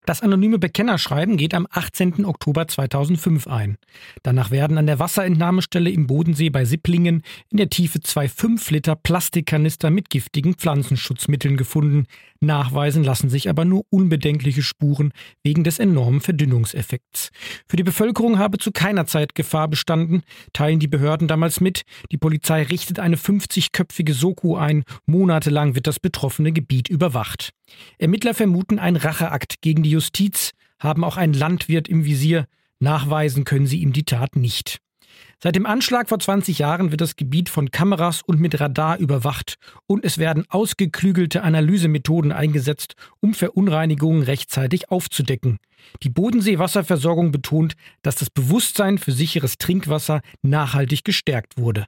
Das anonyme Bekennerschreiben geht am 18. Oktober 2005 ein. Danach werden an der Wasserentnahmestelle im Bodensee bei Sipplingen in der Tiefe 2 5-Liter Plastikkanister mit giftigen Pflanzenschutzmitteln gefunden. Nachweisen lassen sich aber nur unbedenkliche Spuren wegen des enormen Verdünnungseffekts. Für die Bevölkerung habe zu keiner Zeit Gefahr bestanden, teilen die Behörden damals mit. Die Polizei richtet eine 50-köpfige Soko ein. Monatelang wird das betroffene Gebiet überwacht. Ermittler vermuten einen Racheakt gegen die Justiz, haben auch einen Landwirt im Visier. Nachweisen können sie ihm die Tat nicht. Seit dem Anschlag vor 20 Jahren wird das Gebiet von Kameras und mit Radar überwacht und es werden ausgeklügelte Analysemethoden eingesetzt, um Verunreinigungen rechtzeitig aufzudecken. Die Bodensee-Wasserversorgung betont, dass das Bewusstsein für sicheres Trinkwasser nachhaltig gestärkt wurde.